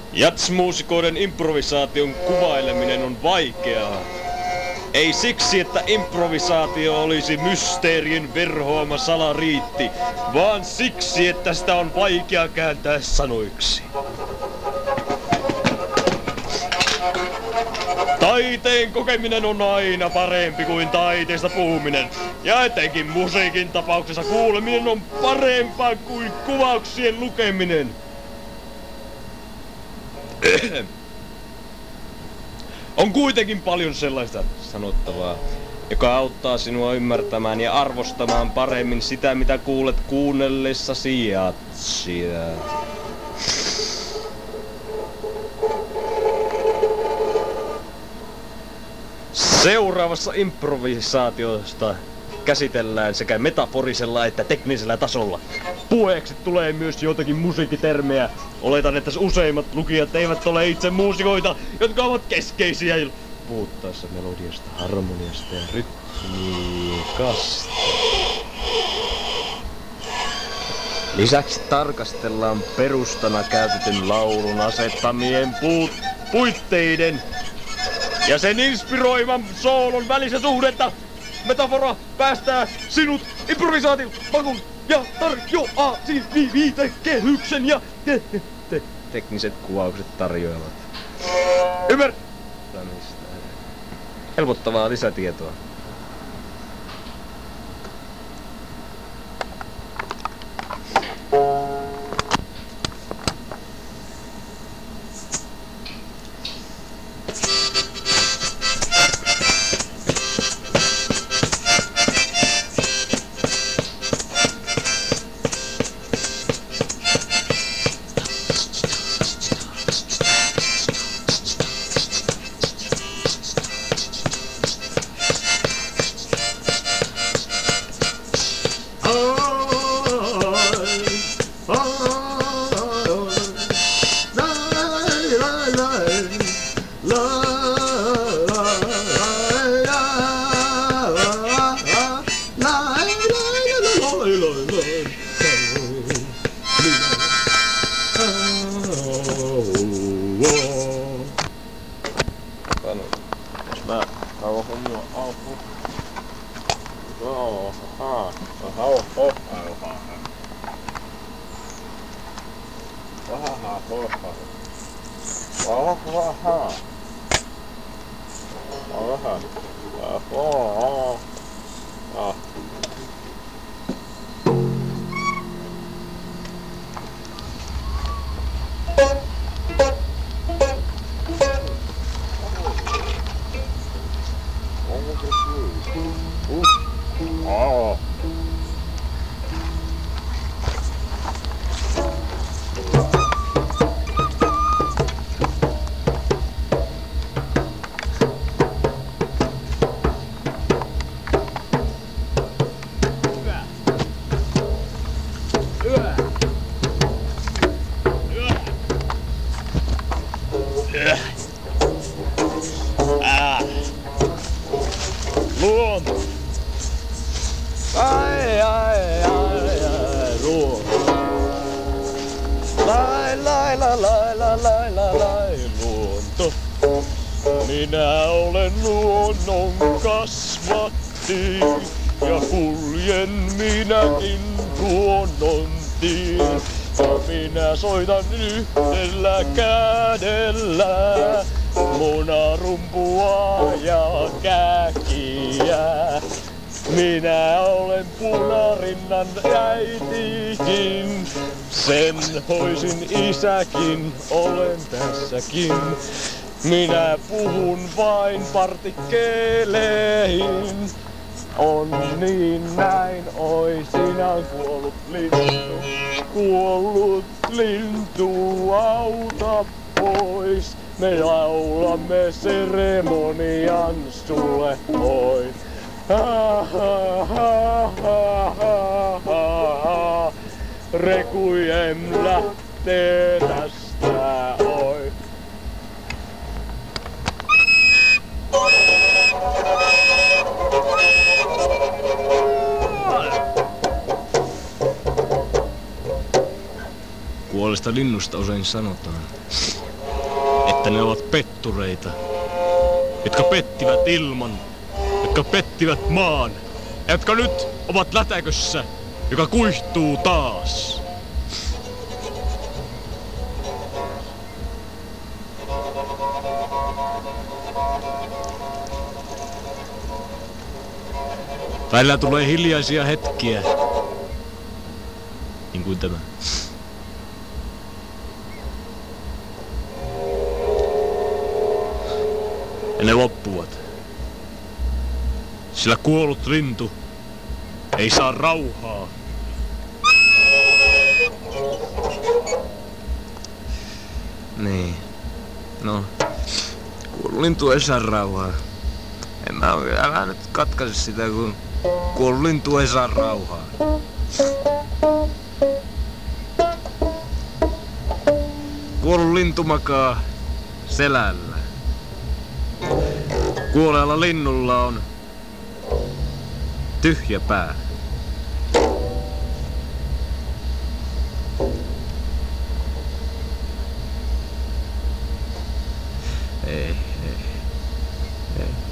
Jatsmuusikoiden improvisaation kuvaileminen on vaikeaa. Ei siksi, että improvisaatio olisi mysteerien verhoama salariitti, vaan siksi, että sitä on vaikea kääntää sanoiksi. Taiteen kokeminen on aina parempi kuin taiteesta puhuminen. Ja etenkin musiikin tapauksessa kuuleminen on parempaa kuin kuvauksien lukeminen. On kuitenkin paljon sellaista sanottavaa, joka auttaa sinua ymmärtämään ja arvostamaan paremmin sitä, mitä kuulet kuunnellessasi jatsia. Seuraavassa improvisaatiosta käsitellään sekä metaforisella että teknisellä tasolla. Puheeksi tulee myös joitakin musiikkitermejä. Oletan, että useimmat lukijat eivät ole itse muusikoita, jotka ovat keskeisiä puhuttaessa melodiasta, harmoniasta ja rytmiikasta. Lisäksi tarkastellaan perustana käytetyn laulun asettamien puitteiden ja sen inspiroivan soolon välistä suhdetta. Metafora päästää sinut improvisaation makun ja tarjoaa viitekehyksen ja tekniset kuvaukset tarjoavat ymmärtämistä. Helpottavaa lisätietoa. Luonto. Ai, luonto. Lai, luonto. Minä olen luonnon kasvatti ja kuljen minäkin luonnon tien. Ja minä soitan yhdellä kädellä munarumpua ja käkiä. Minä olen Punarinnan äitikin, sen hoisin isäkin, olen tässäkin. Minä puhun vain partikkeleihin. On niin näin, oi sinä on kuollut lintu, auta pois. Me laulamme seremonian sulle, oi. Requiem lähtee tästä, oi. Kuolleesta linnusta usein sanotaan, että ne ovat pettureita, jotka pettivät ilman, jotka pettivät maan, ja jotka nyt ovat lätäkössä, joka kuihtuu taas. Välillä tulee hiljaisia hetkiä, niin kuin tämä. Ja ne loppuvat. Sillä kuollut lintu ei saa rauhaa. Niin. No. Kuollut lintu ei saa rauhaa. Älä nyt katkaise sitä, kun kuollut lintu ei saa rauhaa. Kuollut lintu makaa selällä. Kuolleella linnulla on tyhjä pää. Ei.